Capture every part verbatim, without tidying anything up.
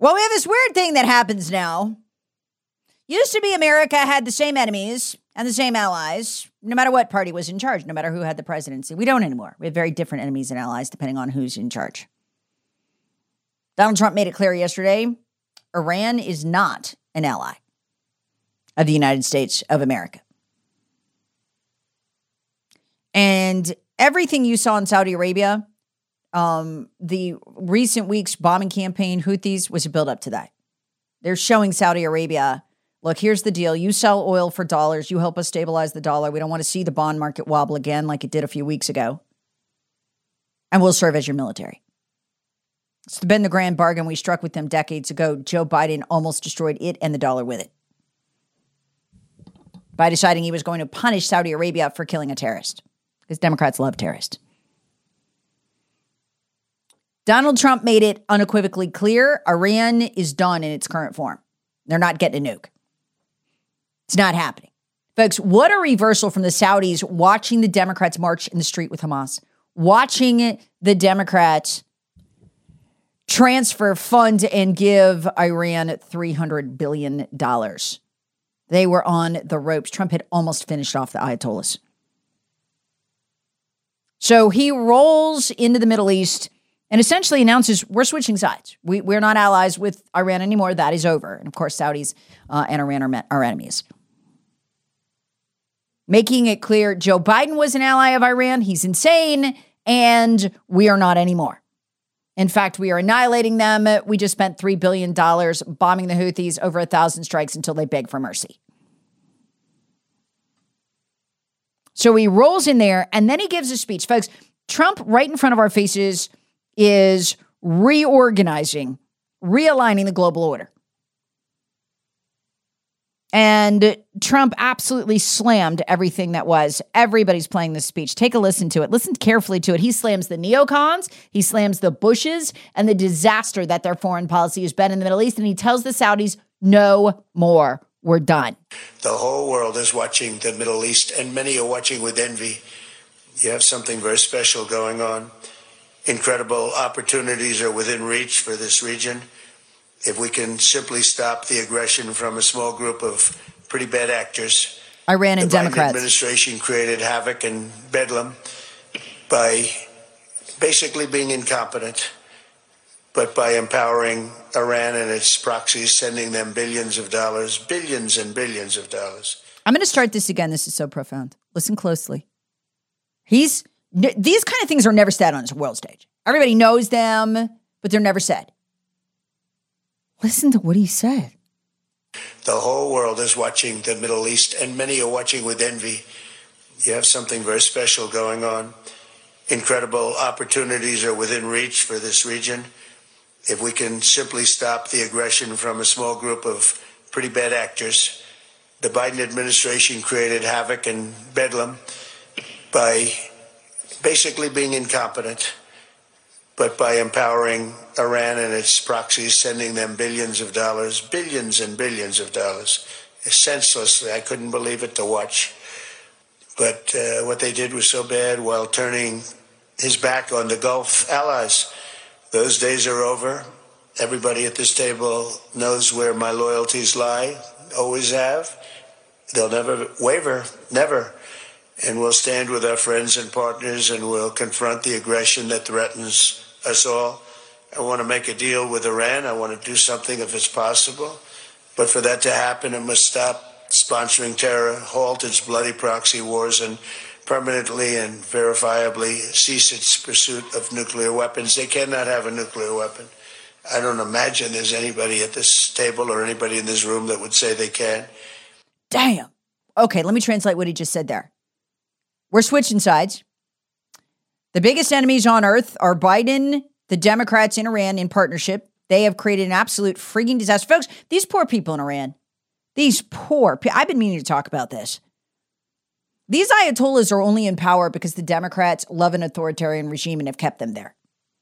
Well, we have this weird thing that happens now. Used to be America had the same enemies and the same allies, no matter what party was in charge, no matter who had the presidency. We don't anymore. We have very different enemies and allies depending on who's in charge. Donald Trump made it clear yesterday, Iran is not an ally of the United States of America. And everything you saw in Saudi Arabia, um, the recent week's bombing campaign, Houthis, was a buildup to that. They're showing Saudi Arabia, look, here's the deal. You sell oil for dollars. You help us stabilize the dollar. We don't want to see the bond market wobble again like it did a few weeks ago. And we'll serve as your military. It's been the grand bargain we struck with them decades ago. Joe Biden almost destroyed it and the dollar with it by deciding he was going to punish Saudi Arabia for killing a terrorist, because Democrats love terrorists. Donald Trump made it unequivocally clear Iran is done in its current form. They're not getting a nuke. It's not happening. Folks, what a reversal from the Saudis watching the Democrats march in the street with Hamas, watching the Democrats transfer, fund, and give Iran three hundred billion dollars. They were on the ropes. Trump had almost finished off the Ayatollahs. So he rolls into the Middle East and essentially announces, we're switching sides. We, we're not allies with Iran anymore. That is over. And of course, Saudis uh, and Iran are, are enemies. Making it clear Joe Biden was an ally of Iran. He's insane. And we are not anymore. In fact, we are annihilating them. We just spent three billion dollars bombing the Houthis, over a thousand strikes until they beg for mercy. So he rolls in there and then he gives a speech. Folks, Trump, right in front of our faces, is reorganizing, realigning the global order. And Trump absolutely slammed everything that was. Everybody's playing this speech. Take a listen to it. Listen carefully to it. He slams the neocons, he slams the Bushes, and the disaster that their foreign policy has been in the Middle East. And he tells the Saudis, no more. We're done. The whole world is watching the Middle East, and many are watching with envy. You have something very special going on. Incredible opportunities are within reach for this region. If we can simply stop the aggression from a small group of pretty bad actors. Iran and the Biden Democrats. Administration created havoc and bedlam by basically being incompetent, but by empowering Iran and its proxies, sending them billions of dollars, billions and billions of dollars. I'm going to start this again. This is so profound. Listen closely. He's these kind of things are never said on this world stage. Everybody knows them, but they're never said. Listen to what he said. The whole world is watching the Middle East, and many are watching with envy. You have something very special going on. Incredible opportunities are within reach for this region. If we can simply stop the aggression from a small group of pretty bad actors. The Biden administration created havoc and bedlam by basically being incompetent, but by empowering Iran and its proxies, sending them billions of dollars, billions and billions of dollars, senselessly. I couldn't believe it to watch. But uh, what they did was so bad, while turning his back on the Gulf allies. Those days are over. Everybody at this table knows where my loyalties lie, always have. They'll never waver, never. And we'll stand with our friends and partners, and we'll confront the aggression that threatens us all. I want to make a deal with Iran. I want to do something if it's possible. But for that to happen, it must stop sponsoring terror, halt its bloody proxy wars, and permanently and verifiably cease its pursuit of nuclear weapons. They cannot have a nuclear weapon. I don't imagine there's anybody at this table or anybody in this room that would say they can. Damn. Okay, let me translate what he just said there. We're switching sides. The biggest enemies on earth are Biden, the Democrats, and Iran in partnership. They have created an absolute freaking disaster. Folks, these poor people in Iran, these poor people, I've been meaning to talk about this. These Ayatollahs are only in power because the Democrats love an authoritarian regime and have kept them there.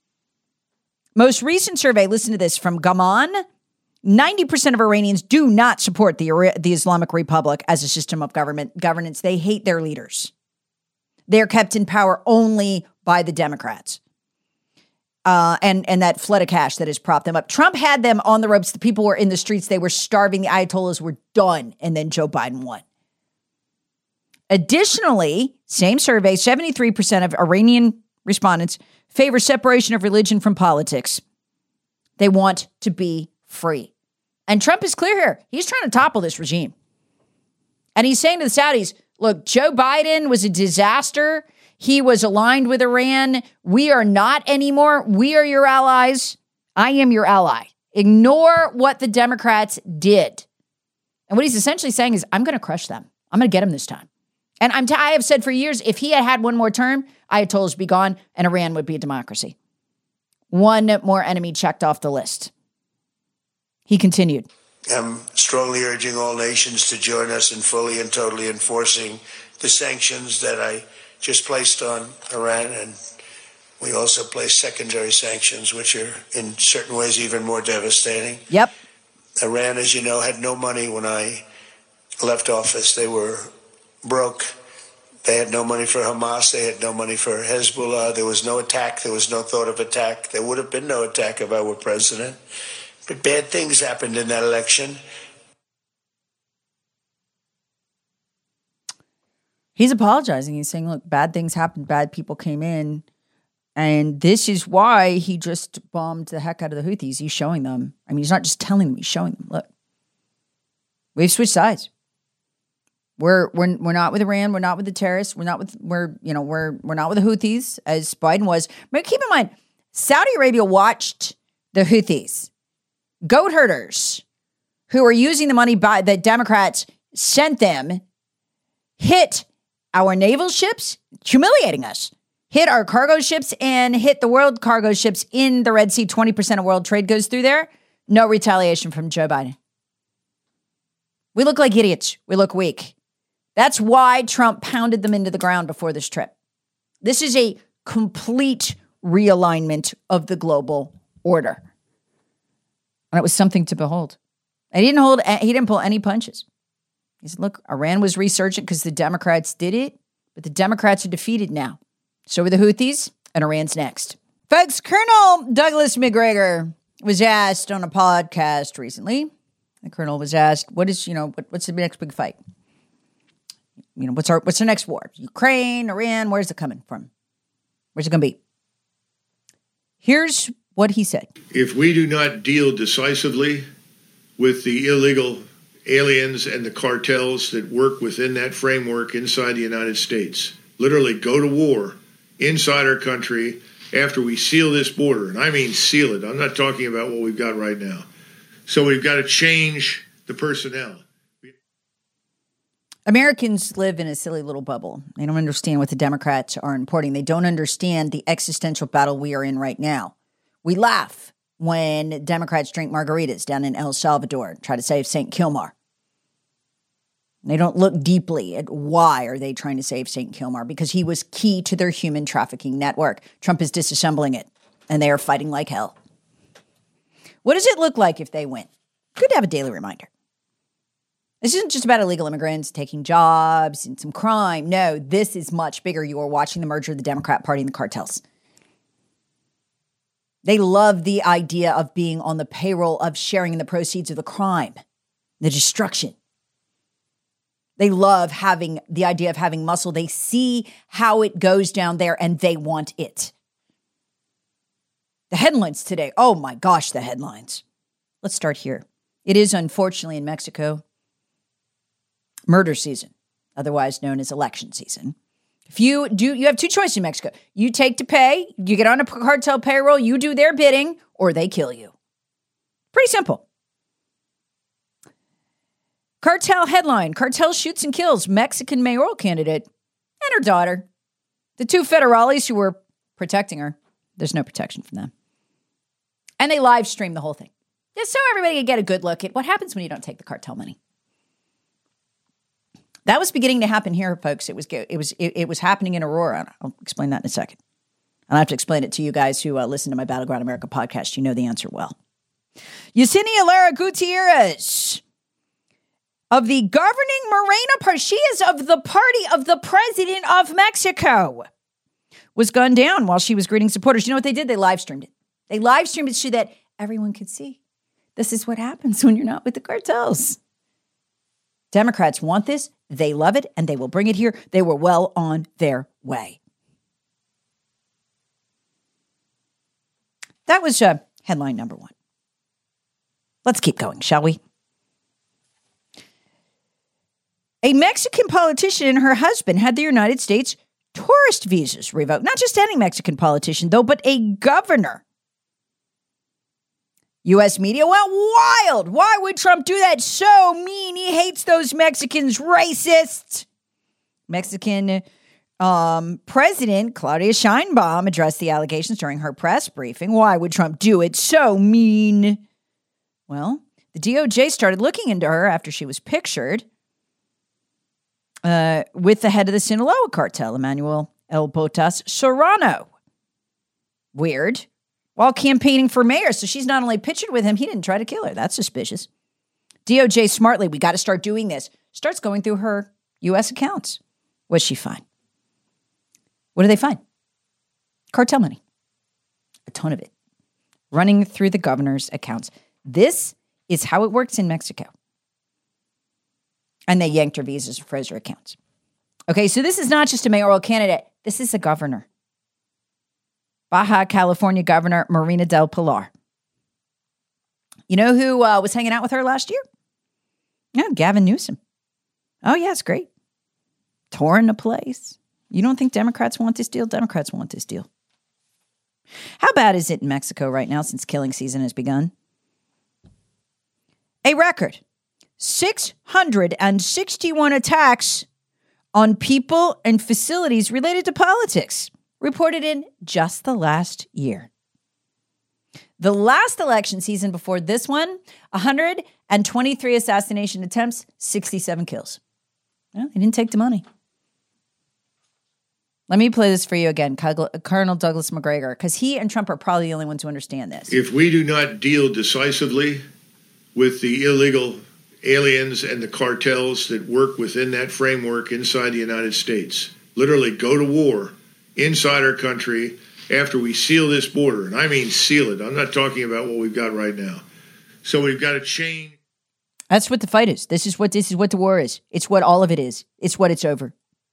Most recent survey, listen to this, from Gaman, ninety percent of Iranians do not support the, the Islamic Republic as a system of government governance. They hate their leaders. They're kept in power only by the Democrats. uh, and, and that flood of cash that has propped them up. Trump had them on the ropes. The people were in the streets. They were starving. The Ayatollahs were done. And then Joe Biden won. Additionally, same survey, seventy-three percent of Iranian respondents favor separation of religion from politics. They want to be free. And Trump is clear here. He's trying to topple this regime. And he's saying to the Saudis, look, Joe Biden was a disaster. He was aligned with Iran. We are not anymore. We are your allies. I am your ally. Ignore what the Democrats did. And what he's essentially saying is, I'm going to crush them. I'm going to get them this time. And I'm t- I have said for years, if he had had one more term, Ayatollahs would be gone and Iran would be a democracy. One more enemy checked off the list. He continued. I'm strongly urging all nations to join us in fully and totally enforcing the sanctions that I just placed on Iran. And we also placed secondary sanctions, which are in certain ways even more devastating. Yep. Iran, as you know, had no money when I left office. They were broke. They had no money for Hamas. They had no money for Hezbollah. There was no attack. There was no thought of attack. There would have been no attack if I were president. But bad things happened in that election. He's apologizing. He's saying, look, bad things happened. Bad people came in. And this is why he just bombed the heck out of the Houthis. He's showing them. I mean, he's not just telling them. He's showing them. Look, we've switched sides. We're we're we're not with Iran. We're not with the terrorists. We're not with we're you know we're we're not with the Houthis as Biden was. But keep in mind, Saudi Arabia watched the Houthis, goat herders, who are using the money by that Democrats sent them, hit our naval ships, humiliating us, hit our cargo ships, and hit the world cargo ships in the Red Sea. Twenty percent of world trade goes through there. No retaliation from Joe Biden. We look like idiots. We look weak. That's why Trump pounded them into the ground before this trip. This is a complete realignment of the global order. And it was something to behold. And he didn't hold, he didn't pull any punches. He said, look, Iran was resurgent because the Democrats did it, but the Democrats are defeated now. So are the Houthis, and Iran's next. Folks, Colonel Douglas Macgregor was asked on a podcast recently. The Colonel was asked, what is, you know, what, what's the next big fight? You know, what's our what's the next war? Ukraine, Iran, where's it coming from? Where's it going to be? Here's what he said. If we do not deal decisively with the illegal aliens and the cartels that work within that framework inside the United States, literally go to war inside our country after we seal this border, and I mean seal it. I'm not talking about what we've got right now. So we've got to change the personnel. Americans live in a silly little bubble. They don't understand what the Democrats are importing. They don't understand the existential battle we are in right now. We laugh when Democrats drink margaritas down in El Salvador and try to save Saint Kilmar. They don't look deeply at why are they trying to save Saint Kilmar, because he was key to their human trafficking network. Trump is disassembling it, and they are fighting like hell. What does it look like if they win? Good to have a daily reminder. This isn't just about illegal immigrants taking jobs and some crime. No, this is much bigger. You are watching the merger of the Democrat Party and the cartels. They love the idea of being on the payroll of sharing in the proceeds of the crime, the destruction. They love having the idea of having muscle. They see how it goes down there and they want it. The headlines today. Oh my gosh, the headlines. Let's start here. It is unfortunately in Mexico murder season, otherwise known as election season. If you do, you have two choices in Mexico. You take to pay, you get on a cartel payroll, you do their bidding, or they kill you. Pretty simple. Cartel headline, cartel shoots and kills Mexican mayoral candidate and her daughter. The two federales who were protecting her, there's no protection from them. And they live stream the whole thing. Just so everybody can get a good look at what happens when you don't take the cartel money. That was beginning to happen here, folks. It was it was it, it was happening in Aurora. I'll explain that in a second. And I have to explain it to you guys who uh, listen to my Battleground America podcast. You know the answer well. Yesenia Lara Gutierrez of the governing Morena Party, she is of the party of the president of Mexico, was gunned down while she was greeting supporters. You know what they did? They live streamed it. They live streamed it so that everyone could see. This is what happens when you're not with the cartels. Democrats want this. They love it, and they will bring it here. They were well on their way. That was uh, headline number one. Let's keep going, shall we? A Mexican politician and her husband had the United States tourist visas revoked. Not just any Mexican politician, though, but a governor. U S media went wild. Why would Trump do that? So mean. He hates those Mexicans. Racist. Mexican um, President Claudia Sheinbaum addressed the allegations during her press briefing. Why would Trump do it? So mean. Well, the D O J started looking into her after she was pictured uh, with the head of the Sinaloa cartel, Emmanuel El Botas Serrano. Weird. While campaigning for mayor. So she's not only pictured with him, he didn't try to kill her. That's suspicious. D O J smartly, we got to start doing this. Starts going through her U S accounts. What's she find? What do they find? Cartel money. A ton of it. Running through the governor's accounts. This is how it works in Mexico. And they yanked her visas and froze her accounts. Okay, so this is not just a mayoral candidate. This is a governor. Baja California Governor Marina del Pilar. You know who uh, was hanging out with her last year? Yeah, Gavin Newsom. Oh, yeah, it's great. Touring the place. You don't think Democrats want this deal? Democrats want this deal. How bad is it in Mexico right now since killing season has begun? A record. six hundred sixty-one attacks on people and facilities related to politics. Reported in just the last year. The last election season before this one, one hundred twenty-three assassination attempts, sixty-seven kills. Well, they didn't take the money. Let me play this for you again, Colonel Douglas McGregor, because he and Trump are probably the only ones who understand this. If we do not deal decisively with the illegal aliens and the cartels that work within that framework inside the United States, literally go to war inside our country after we seal this border. And I mean seal it. I'm not talking about what we've got right now. So we've got to change. That's what the fight is. This is what this is what the war is. It's what all of it is. It's what it's over.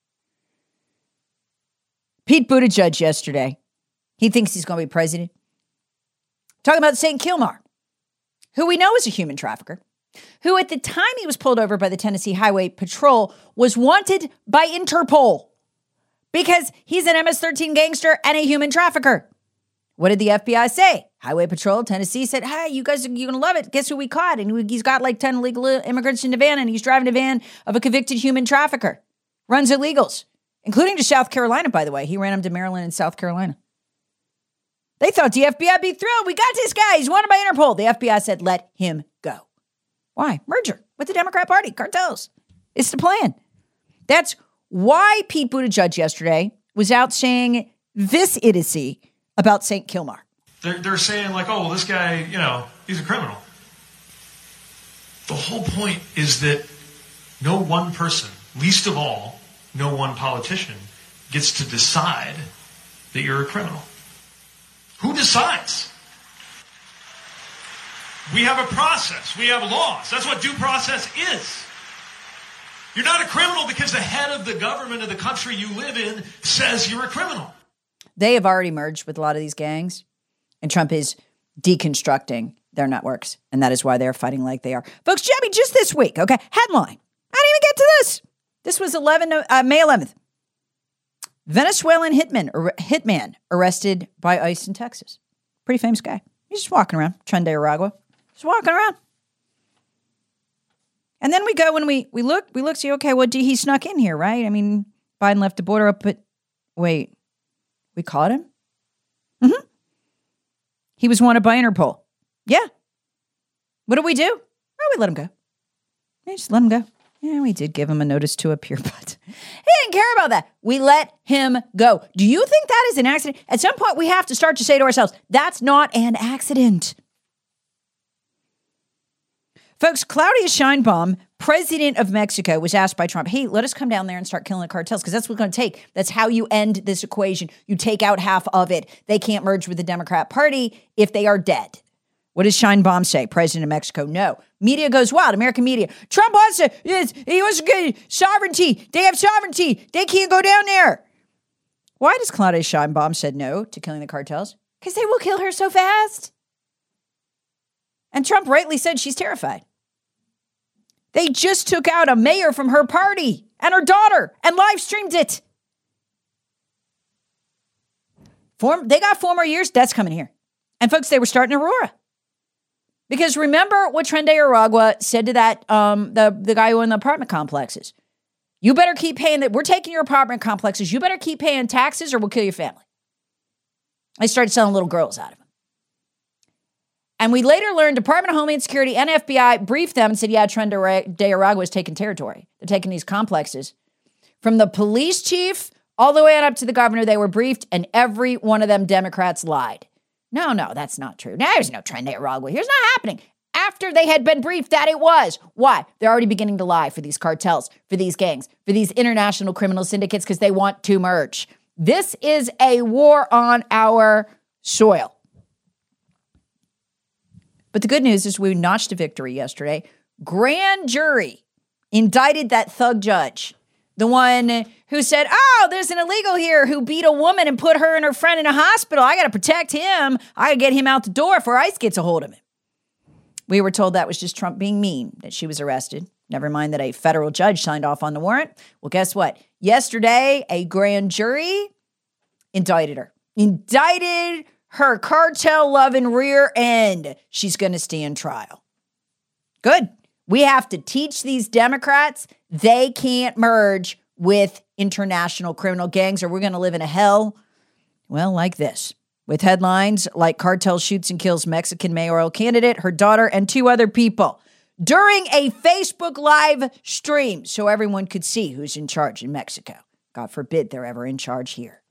Pete Buttigieg yesterday. He thinks he's going to be president. Talking about Saint Kilmar, who we know is a human trafficker, who at the time he was pulled over by the Tennessee Highway Patrol was wanted by Interpol. Because he's an M S thirteen gangster and a human trafficker. What did the F B I say? Highway Patrol, Tennessee said, hey, you guys, you're going to love it. Guess who we caught? And he's got like ten illegal immigrants in the van, and he's driving a van of a convicted human trafficker. Runs illegals, including to South Carolina, by the way. He ran them to Maryland and South Carolina. They thought the F B I would be thrilled. We got this guy. He's wanted by Interpol. The F B I said, let him go. Why? Merger with the Democrat Party. Cartels. It's the plan. That's why Pete Buttigieg yesterday was out saying this idiocy about Saint Kilmar. They're, they're saying like, oh, well, this guy, you know, he's a criminal. The whole point is that no one person, least of all, no one politician, gets to decide that you're a criminal. Who decides? We have a process. We have laws. That's what due process is. You're not a criminal because the head of the government of the country you live in says you're a criminal. They have already merged with a lot of these gangs, and Trump is deconstructing their networks, and that is why they're fighting like they are. Folks, Jimmy, just this week, okay, headline. I didn't even get to this. This was eleven, uh, May eleventh. Venezuelan hitman, ar- hitman arrested by ICE in Texas. Pretty famous guy. He's just walking around, Tren de Aragua. Just walking around. And then we go, when we, we look, we look, see, okay, well, he snuck in here, right? I mean, Biden left the border up, but wait, we caught him? Mm-hmm. He was wanted by Interpol. Yeah. What did we do? Oh, we let him go. Yeah, just let him go. Yeah, we did give him a notice to appear, but he didn't care about that. We let him go. Do you think that is an accident? At some point, we have to start to say to ourselves, that's not an accident. Folks, Claudia Sheinbaum, president of Mexico, was asked by Trump, hey, let us come down there and start killing the cartels, because that's what it's going to take. That's how you end this equation. You take out half of it. They can't merge with the Democrat Party if they are dead. What does Sheinbaum say? President of Mexico? No. Media goes wild. American media. Trump wants to, yes, he wants to get sovereignty. They have sovereignty. They can't go down there. Why does Claudia Sheinbaum said no to killing the cartels? Because they will kill her so fast. And Trump rightly said she's terrified. They just took out a mayor from her party and her daughter and live streamed it. Form, they got four more years. That's coming here. And folks, they were starting Aurora. Because remember what Tren de Aragua said to that, um, the, the guy who owned the apartment complexes. You better keep paying that. We're taking your apartment complexes. You better keep paying taxes or we'll kill your family. They started selling little girls out of them. And we later learned Department of Homeland Security and F B I briefed them and said, yeah, Tren de Aragua is taking territory. They're taking these complexes. From the police chief all the way on up to the governor, they were briefed, and every one of them Democrats lied. No, no, that's not true. Now, there's no Tren de Aragua. Here's not happening. After they had been briefed that it was. Why? They're already beginning to lie for these cartels, for these gangs, for these international criminal syndicates because they want to merge. This is a war on our soil. But the good news is we notched a victory yesterday. Grand jury indicted that thug judge, the one who said, oh, there's an illegal here who beat a woman and put her and her friend in a hospital. I got to protect him. I got to get him out the door before ICE gets a hold of him. We were told that was just Trump being mean, that she was arrested. Never mind that a federal judge signed off on the warrant. Well, guess what? Yesterday, a grand jury indicted her. Indicted her cartel-loving rear end. She's going to stand trial. Good. We have to teach these Democrats they can't merge with international criminal gangs or we're going to live in a hell, well, like this. With headlines like cartel shoots and kills Mexican mayoral candidate, her daughter, and two other people during a Facebook Live stream so everyone could see who's in charge in Mexico. God forbid they're ever in charge here.